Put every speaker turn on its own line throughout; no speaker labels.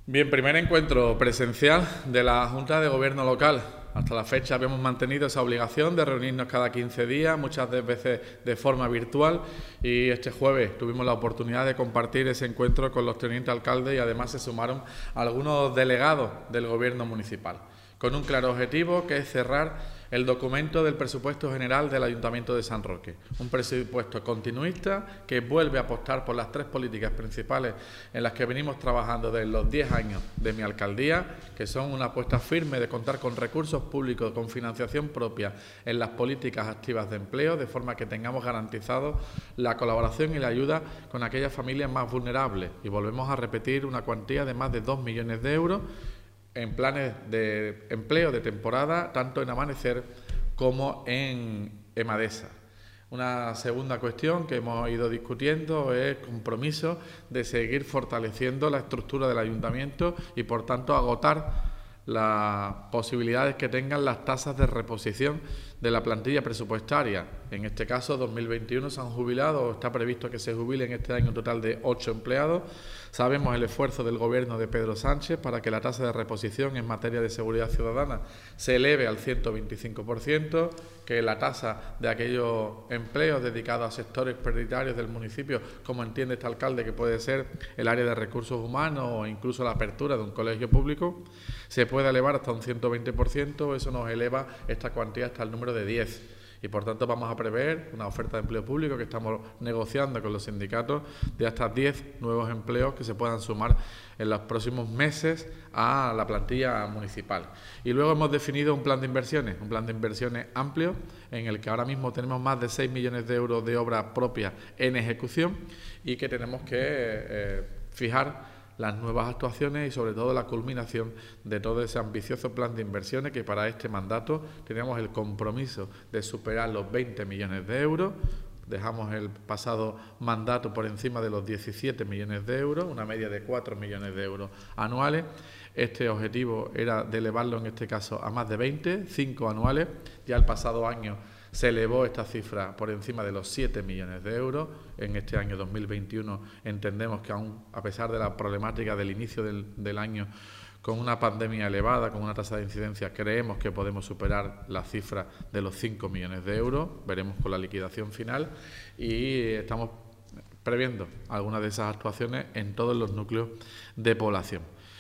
Bien, primer encuentro presencial de la Junta de Gobierno local. Hasta la fecha habíamos mantenido esa obligación de reunirnos cada 15 días, muchas veces de forma virtual, y este jueves tuvimos la oportunidad de compartir ese encuentro con los tenientes alcaldes y además se sumaron algunos delegados del Gobierno municipal, con un claro objetivo que es cerrar el documento del presupuesto general del Ayuntamiento de San Roque. Un presupuesto continuista que vuelve a apostar por las tres políticas principales en las que venimos trabajando desde los 10 años de mi alcaldía, que son una apuesta firme de contar con recursos públicos, con financiación propia en las políticas activas de empleo, de forma que tengamos garantizado la colaboración y la ayuda con aquellas familias más vulnerables. Y volvemos a repetir una cuantía de más de 2 millones de euros en planes de empleo de temporada, tanto en Amanecer como en Emadesa. Una segunda cuestión que hemos ido discutiendo es el compromiso de seguir fortaleciendo la estructura del ayuntamiento y, por tanto, agotar las posibilidades que tengan las tasas de reposición de la plantilla presupuestaria. En este caso, 2021 se han jubilado, o está previsto que se jubilen este año un total de 8 empleados. Sabemos el esfuerzo del Gobierno de Pedro Sánchez para que la tasa de reposición en materia de seguridad ciudadana se eleve al 125%, que la tasa de aquellos empleos dedicados a sectores prioritarios del municipio, como entiende este alcalde que puede ser el área de recursos humanos o incluso la apertura de un colegio público, se puede elevar hasta un 120%, eso nos eleva esta cuantía hasta el número de 10. Y por tanto vamos a prever una oferta de empleo público que estamos negociando con los sindicatos de hasta 10 nuevos empleos que se puedan sumar en los próximos meses a la plantilla municipal. Y luego hemos definido un plan de inversiones amplio en el que ahora mismo tenemos más de 6 millones de euros de obra propia en ejecución y que tenemos que fijar las nuevas actuaciones y sobre todo la culminación de todo ese ambicioso plan de inversiones que para este mandato tenemos el compromiso de superar los 20 millones de euros. Dejamos el pasado mandato por encima de los 17 millones de euros, una media de 4 millones de euros anuales. Este objetivo era de elevarlo en este caso a más de 20, 5 anuales. Ya el pasado año se elevó esta cifra por encima de los 7 millones de euros. En este año 2021 entendemos que aún, a pesar de la problemática del inicio del año, con una pandemia elevada, con una tasa de incidencia, creemos que podemos superar la cifra de los 5 millones de euros. Veremos con la liquidación final y estamos previendo algunas de esas actuaciones en todos los núcleos de población.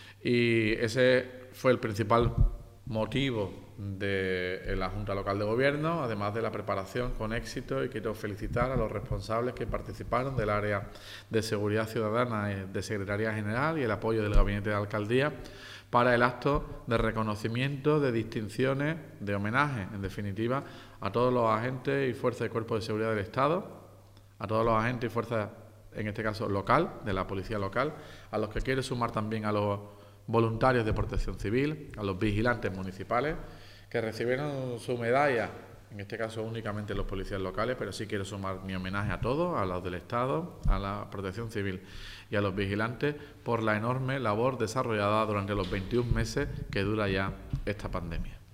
Y ese fue el principal motivo de la Junta Local de Gobierno, además de la preparación con éxito, y quiero felicitar a los responsables que participaron del área de seguridad ciudadana de Secretaría General y el apoyo del Gabinete de Alcaldía para el acto de reconocimiento, de distinciones, de homenaje, en definitiva, a todos los agentes y fuerzas de cuerpos de seguridad del Estado, a todos los agentes y fuerzas, en este caso local, de la policía local, a los que quiero sumar también a los voluntarios de protección civil, a los vigilantes municipales, que recibieron su medalla, en este caso únicamente los policías locales, pero sí quiero sumar mi homenaje a todos, a los del Estado, a la protección civil y a los vigilantes, por la enorme labor desarrollada durante los 21 meses que dura ya esta pandemia.